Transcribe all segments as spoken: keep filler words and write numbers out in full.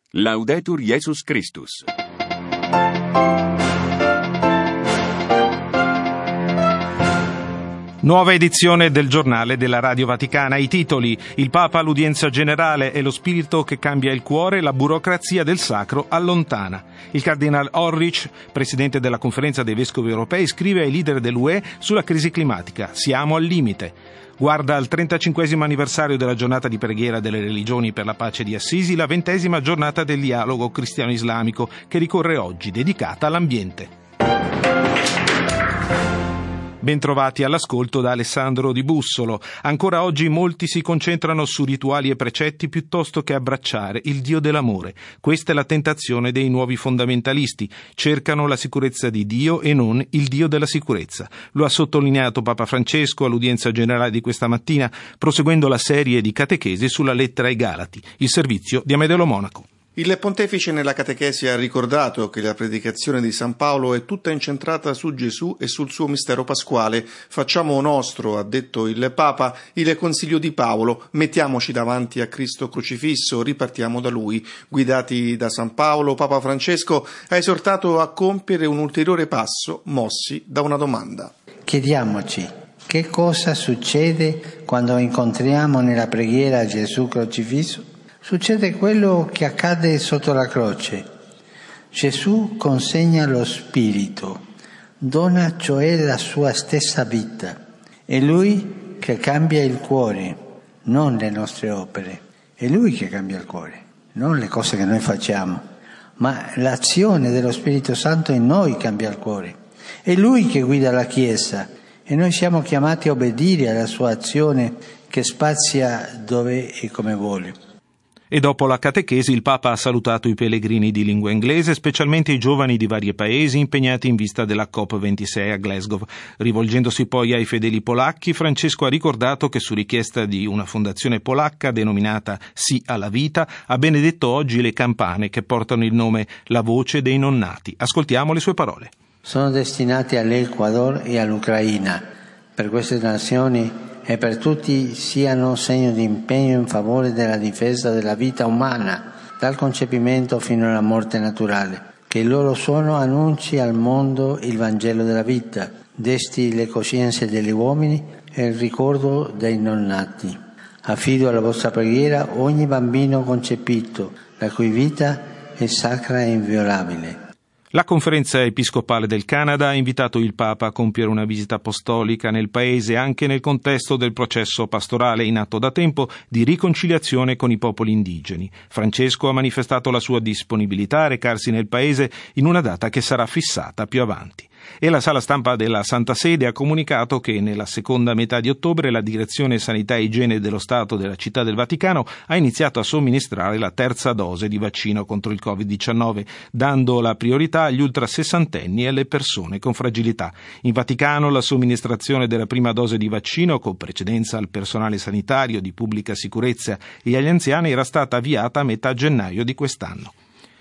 Laudetur Jesus Christus. Nuova edizione del giornale della Radio Vaticana. I titoli: il Papa all'udienza generale e lo spirito che cambia il cuore, la burocrazia del sacro allontana. Il cardinale Ulrich, presidente della conferenza dei vescovi europei, scrive ai leader dell'U E sulla crisi climatica: siamo al limite. Guarda al trentacinquesimo anniversario della giornata di preghiera delle religioni per la pace di Assisi, la ventesima giornata del dialogo cristiano-islamico che ricorre oggi, dedicata all'ambiente. Bentrovati all'ascolto da Alessandro Di Bussolo. Ancora oggi molti si concentrano su rituali e precetti piuttosto che abbracciare il Dio dell'amore. Questa è la tentazione dei nuovi fondamentalisti. Cercano la sicurezza di Dio e non il Dio della sicurezza. Lo ha sottolineato Papa Francesco all'udienza generale di questa mattina, proseguendo la serie di catechesi sulla lettera ai Galati. Il servizio di Amedeo Monaco. Il pontefice nella catechesi ha ricordato che la predicazione di San Paolo è tutta incentrata su Gesù e sul suo mistero pasquale. Facciamo nostro, ha detto il Papa, il consiglio di Paolo: mettiamoci davanti a Cristo crocifisso, ripartiamo da Lui. Guidati da San Paolo, Papa Francesco ha esortato a compiere un ulteriore passo, mossi da una domanda. Chiediamoci: che cosa succede quando incontriamo nella preghiera Gesù crocifisso? Succede quello che accade sotto la croce. Gesù consegna lo Spirito, dona cioè la sua stessa vita. È Lui che cambia il cuore, non le nostre opere. È Lui che cambia il cuore, non le cose che noi facciamo, ma l'azione dello Spirito Santo in noi cambia il cuore. È Lui che guida la Chiesa e noi siamo chiamati a obbedire alla sua azione che spazia dove e come vuole. E dopo la catechesi il Papa ha salutato i pellegrini di lingua inglese, specialmente i giovani di vari paesi impegnati in vista della COP ventisei a Glasgow. Rivolgendosi poi ai fedeli polacchi, Francesco ha ricordato che su richiesta di una fondazione polacca denominata Sì alla Vita ha benedetto oggi le campane che portano il nome La Voce dei Non Nati. Ascoltiamo le sue parole. Sono destinati all'Ecuador e all'Ucraina. Per queste nazioni e per tutti siano segno di impegno in favore della difesa della vita umana, dal concepimento fino alla morte naturale. Che il loro suono annunci al mondo il Vangelo della vita, desti le coscienze degli uomini e il ricordo dei non nati. Affido alla vostra preghiera ogni bambino concepito, la cui vita è sacra e inviolabile. La Conferenza Episcopale del Canada ha invitato il Papa a compiere una visita apostolica nel paese anche nel contesto del processo pastorale in atto da tempo di riconciliazione con i popoli indigeni. Francesco ha manifestato la sua disponibilità a recarsi nel paese in una data che sarà fissata più avanti. E la sala stampa della Santa Sede ha comunicato che nella seconda metà di ottobre la Direzione Sanità e Igiene dello Stato della Città del Vaticano ha iniziato a somministrare la terza dose di vaccino contro il covid diciannove, dando la priorità agli ultrasessantenni e alle persone con fragilità. In Vaticano la somministrazione della prima dose di vaccino, con precedenza al personale sanitario, di pubblica sicurezza e agli anziani, era stata avviata a metà gennaio di quest'anno.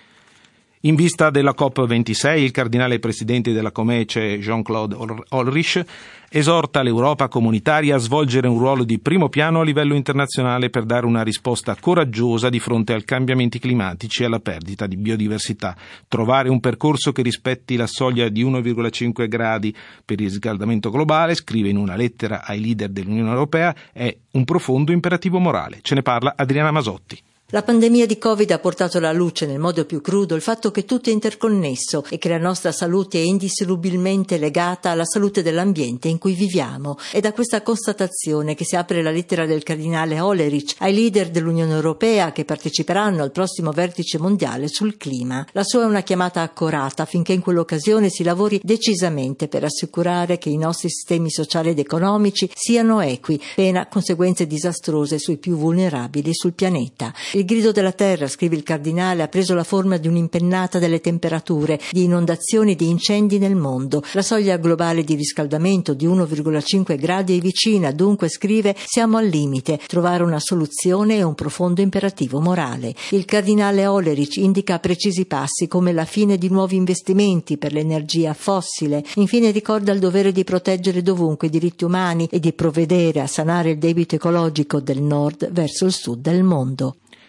In vista della COP ventisei, il cardinale presidente della Comece Jean-Claude Ulrich esorta l'Europa comunitaria a svolgere un ruolo di primo piano a livello internazionale per dare una risposta coraggiosa di fronte ai cambiamenti climatici e alla perdita di biodiversità. Trovare un percorso che rispetti la soglia di uno virgola cinque gradi per il riscaldamento globale, scrive in una lettera ai leader dell'Unione Europea, è un profondo imperativo morale. Ce ne parla Adriana Masotti. La pandemia di Covid ha portato alla luce nel modo più crudo il fatto che tutto è interconnesso e che la nostra salute è indissolubilmente legata alla salute dell'ambiente in cui viviamo. È da questa constatazione che si apre la lettera del cardinale Ulrich ai leader dell'Unione Europea che parteciperanno al prossimo vertice mondiale sul clima. La sua è una chiamata accorata affinché in quell'occasione si lavori decisamente per assicurare che i nostri sistemi sociali ed economici siano equi, pena conseguenze disastrose sui più vulnerabili sul pianeta. Il grido della terra, scrive il cardinale, ha preso la forma di un'impennata delle temperature, di inondazioni e di incendi nel mondo. La soglia globale di riscaldamento di uno virgola cinque gradi è vicina, dunque, scrive, siamo al limite. Trovare una soluzione è un profondo imperativo morale. Il cardinale Ulrich indica precisi passi come la fine di nuovi investimenti per l'energia fossile. Infine ricorda il dovere di proteggere dovunque i diritti umani e di provvedere a sanare il debito ecologico del nord verso il sud del mondo.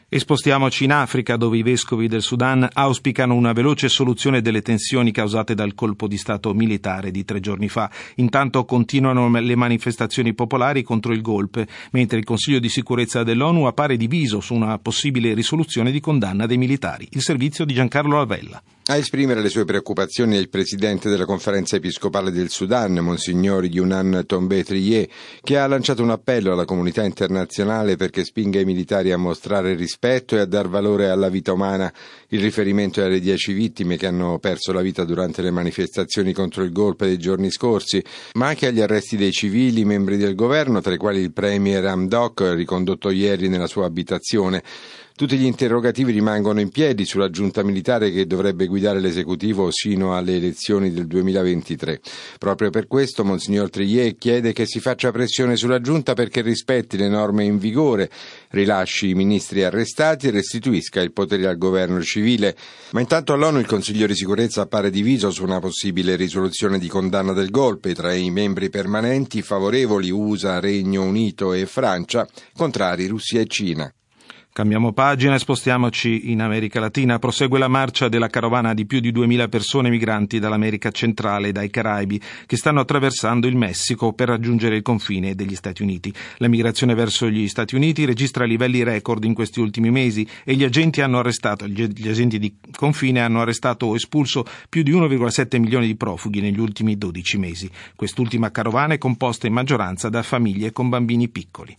E spostiamoci in Africa, dove i vescovi del Sudan auspicano una veloce soluzione delle tensioni causate dal colpo di stato militare di tre giorni fa. Intanto continuano le manifestazioni popolari contro il golpe, mentre il Consiglio di sicurezza dell'ONU appare diviso su una possibile risoluzione di condanna dei militari. Il servizio di Giancarlo Lavella. A esprimere le sue preoccupazioni è il presidente della Conferenza Episcopale del Sudan, Monsignor Younan Tombé Trié, che ha lanciato un appello alla comunità internazionale perché spinga i militari a mostrare rispetto e a dar valore alla vita umana. Il riferimento è alle dieci vittime che hanno perso la vita durante le manifestazioni contro il golpe dei giorni scorsi, ma anche agli arresti dei civili, membri del governo, tra i quali il premier Hamdok, ricondotto ieri nella sua abitazione. Tutti gli interrogativi rimangono in piedi sulla giunta militare che dovrebbe guidare l'esecutivo sino alle elezioni del duemilaventitré. Proprio per questo Monsignor Trié chiede che si faccia pressione sulla giunta perché rispetti le norme in vigore, rilasci i ministri arrestati e restituisca il potere al governo civile. Ma intanto all'ONU il Consiglio di sicurezza appare diviso su una possibile risoluzione di condanna del golpe. Tra i membri permanenti favorevoli U S A, Regno Unito e Francia, contrari Russia e Cina. Cambiamo pagina e spostiamoci in America Latina. Prosegue la marcia della carovana di più di duemila persone migranti dall'America centrale e dai Caraibi che stanno attraversando il Messico per raggiungere il confine degli Stati Uniti. La migrazione verso gli Stati Uniti registra livelli record in questi ultimi mesi e gli agenti hanno arrestato, gli agenti di confine hanno arrestato o espulso più di uno virgola sette milioni di profughi negli ultimi dodici mesi. Quest'ultima carovana è composta in maggioranza da famiglie con bambini piccoli.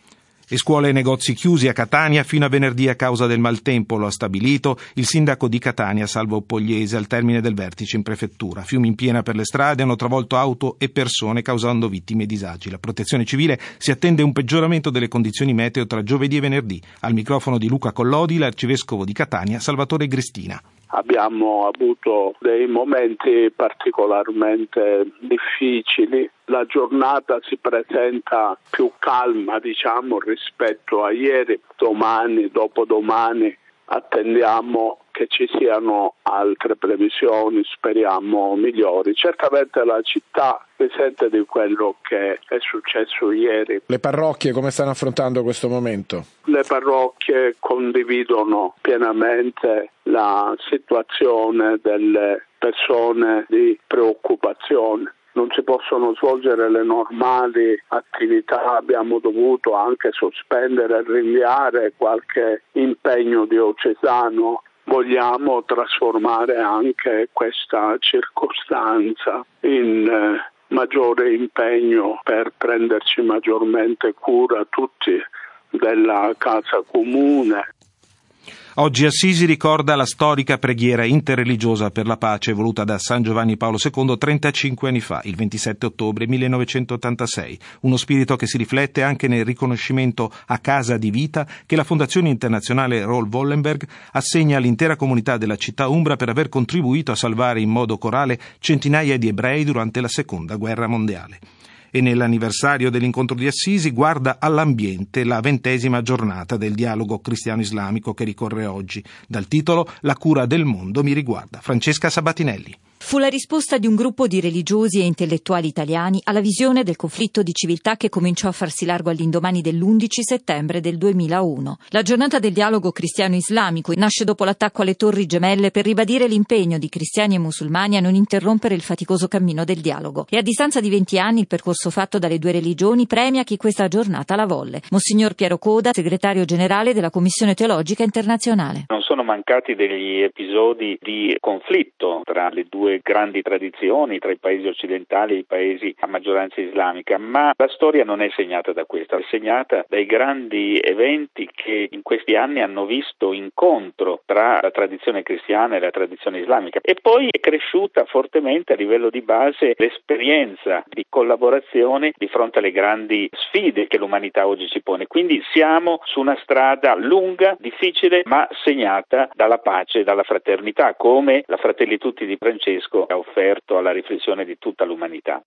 E scuole e negozi chiusi a Catania fino a venerdì a causa del maltempo, lo ha stabilito il sindaco di Catania, Salvo Pogliese, al termine del vertice in prefettura. Fiumi in piena per le strade hanno travolto auto e persone causando vittime e disagi. La protezione civile si attende un peggioramento delle condizioni meteo tra giovedì e venerdì. Al microfono di Luca Collodi, l'arcivescovo di Catania, Salvatore Gristina. Abbiamo avuto dei momenti particolarmente difficili. La giornata si presenta più calma, diciamo, rispetto a ieri. Domani, dopodomani, attendiamo che ci siano altre previsioni, speriamo migliori. Certamente la città risente di quello che è successo ieri. Le parrocchie come stanno affrontando questo momento? Le parrocchie condividono pienamente la situazione delle persone di preoccupazione. Non si possono svolgere le normali attività, abbiamo dovuto anche sospendere e rinviare qualche impegno diocesano. Vogliamo trasformare anche questa circostanza in eh, maggiore impegno per prenderci maggiormente cura tutti della casa comune. Oggi Assisi ricorda la storica preghiera interreligiosa per la pace voluta da San Giovanni Paolo secondo trentacinque anni fa, il ventisette ottobre millenovecentottantasei. Uno spirito che si riflette anche nel riconoscimento a casa di vita che la Fondazione Internazionale Raoul Wallenberg assegna all'intera comunità della città umbra per aver contribuito a salvare in modo corale centinaia di ebrei durante la Seconda Guerra Mondiale. E nell'anniversario dell'incontro di Assisi guarda all'ambiente la ventesima giornata del dialogo cristiano-islamico che ricorre oggi. Dal titolo La cura del mondo mi riguarda. Francesca Sabatinelli. Fu la risposta di un gruppo di religiosi e intellettuali italiani alla visione del conflitto di civiltà che cominciò a farsi largo all'indomani dell'undici settembre del duemilauno. La giornata del dialogo cristiano-islamico nasce dopo l'attacco alle Torri Gemelle per ribadire l'impegno di cristiani e musulmani a non interrompere il faticoso cammino del dialogo. E a distanza di venti anni il percorso fatto dalle due religioni premia chi questa giornata la volle. Monsignor Piero Coda, segretario generale della Commissione Teologica Internazionale. Non sono mancati degli episodi di conflitto tra le due grandi tradizioni, tra i paesi occidentali e i paesi a maggioranza islamica, ma la storia non è segnata da questo, è segnata dai grandi eventi che in questi anni hanno visto incontro tra la tradizione cristiana e la tradizione islamica. E poi è cresciuta fortemente a livello di base l'esperienza di collaborazione di fronte alle grandi sfide che l'umanità oggi ci pone. Quindi siamo su una strada lunga, difficile, ma segnata dalla pace e dalla fraternità, come la Fratelli Tutti di Francesco ha offerto alla riflessione di tutta l'umanità.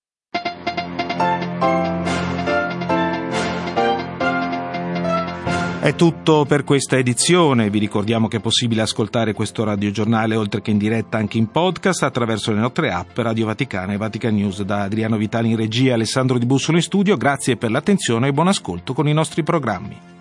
È tutto per questa edizione. Vi ricordiamo che è possibile ascoltare questo radiogiornale oltre che in diretta anche in podcast attraverso le nostre app Radio Vaticana e Vatican News. Da Adriano Vitali in regia, Alessandro Di Bussolo in studio. Grazie per l'attenzione e buon ascolto con i nostri programmi.